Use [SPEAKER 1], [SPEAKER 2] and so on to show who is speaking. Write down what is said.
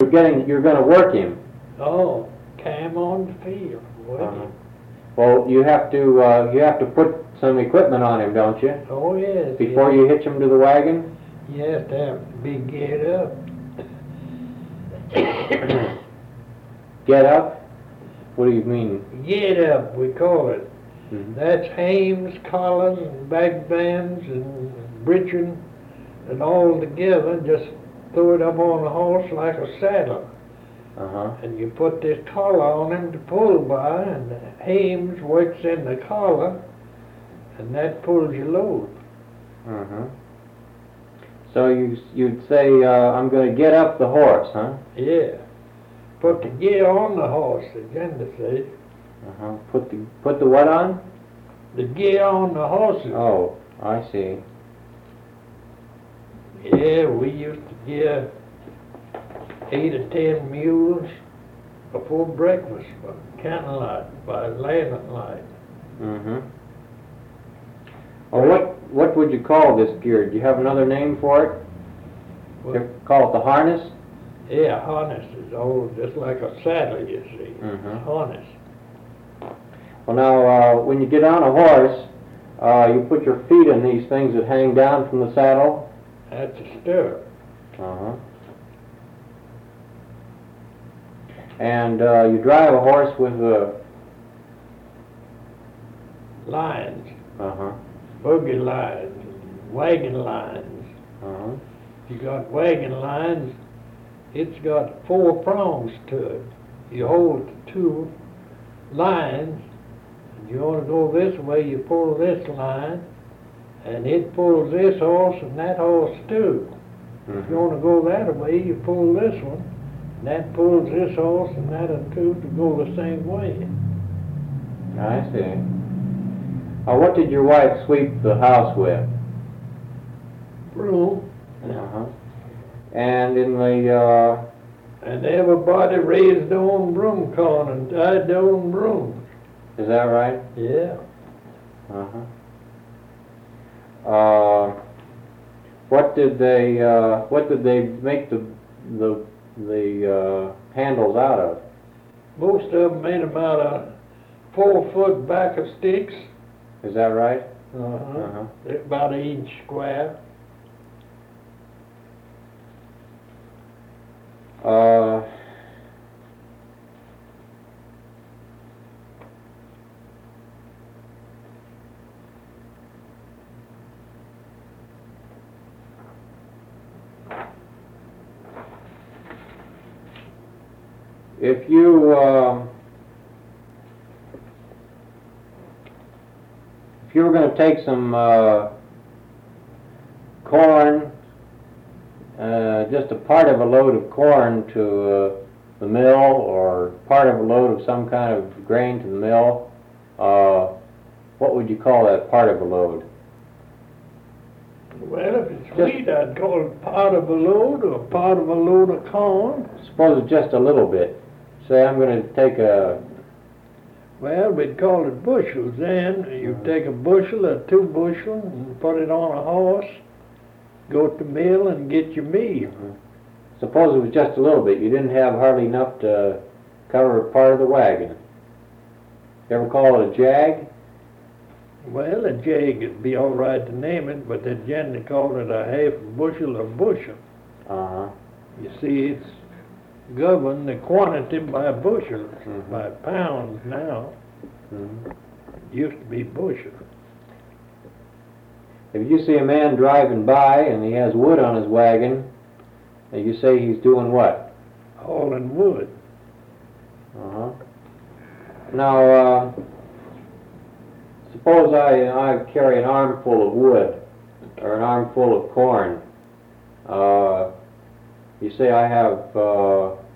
[SPEAKER 1] you're going to work him.
[SPEAKER 2] Oh, came on the field with
[SPEAKER 1] Uh-huh.
[SPEAKER 2] him.
[SPEAKER 1] Well, you have to put some equipment on him, don't you?
[SPEAKER 2] Oh, yes.
[SPEAKER 1] Before you hitch him to the wagon?
[SPEAKER 2] You have to have to be geared up.
[SPEAKER 1] Get up? What do you mean?
[SPEAKER 2] Get up, we call it.
[SPEAKER 1] Mhm.
[SPEAKER 2] That's hames, collars, and back bands, and breeching, and all together. Just throw it up on the horse like a saddle.
[SPEAKER 1] Uh-huh.
[SPEAKER 2] And you put this collar on him to pull by, and the hames works in the collar, and that pulls your load.
[SPEAKER 1] Uh-huh. So you'd say, I'm going to get up the horse, huh?
[SPEAKER 2] Yeah. Put the gear on the horse, the gender says.
[SPEAKER 1] Uh-huh. Put the what on?
[SPEAKER 2] The gear on the horses.
[SPEAKER 1] Oh, I see.
[SPEAKER 2] Yeah, we used to gear 8 or 10 mules before breakfast by candlelight, by lantern light.
[SPEAKER 1] Mm-hmm. Well, what would you call this gear? Do you have another name for it? You call it the harness?
[SPEAKER 2] Yeah, harness is old, just like a saddle, you see.
[SPEAKER 1] Mhm.
[SPEAKER 2] Harness.
[SPEAKER 1] Well, now, when you get on a horse, you put your feet in these things that hang down from the saddle.
[SPEAKER 2] That's a stirrup.
[SPEAKER 1] Uh-huh. And you drive a horse with
[SPEAKER 2] Lines,
[SPEAKER 1] Uh-huh.
[SPEAKER 2] buggy lines, wagon lines.
[SPEAKER 1] Uh-huh.
[SPEAKER 2] You got wagon lines, it's got 4 prongs to it. You hold the 2 lines, and you want to go this way, you pull this line, and it pulls this horse and that horse too. If you want to go that way, you pull this one, and that pulls this horse and that one too to go the same way.
[SPEAKER 1] I see. What did your wife sweep the house with?
[SPEAKER 2] Broom.
[SPEAKER 1] Uh-huh. And in the,
[SPEAKER 2] And everybody raised their own broom corn and tied their own brooms.
[SPEAKER 1] is that right?
[SPEAKER 2] Yeah.
[SPEAKER 1] Uh-huh. What did they make the handles out of?
[SPEAKER 2] Most of them made about a 4-foot back of sticks.
[SPEAKER 1] Is that right?
[SPEAKER 2] Uh-huh. They're about 1 inch square.
[SPEAKER 1] If you were going to take some corn, just a part of a load of corn to the mill, or part of a load of some kind of grain to the mill, what would you call that part of a load?
[SPEAKER 2] Well, if it's wheat, I'd call it part of a load or part of a load of corn.
[SPEAKER 1] Suppose it's just a little bit. Say I'm going to take a...
[SPEAKER 2] Well, we'd call it bushels then. You take a bushel or 2 bushels and put it on a horse, go to the mill and get your meal.
[SPEAKER 1] Suppose it was just a little bit. You didn't have hardly enough to cover part of the wagon. You ever call it a jag?
[SPEAKER 2] Well, a jag would be all right to name it, but they generally call it a half bushel or bushel.
[SPEAKER 1] Uh-huh.
[SPEAKER 2] You see, it's governed the quantity by bushels, by pounds now.
[SPEAKER 1] Mm-hmm.
[SPEAKER 2] It used to be bushels.
[SPEAKER 1] If you see a man driving by and he has wood on his wagon, you say he's doing what?
[SPEAKER 2] Hauling wood.
[SPEAKER 1] Uh-huh. Now, suppose I carry an armful of wood or an armful of corn. You say I have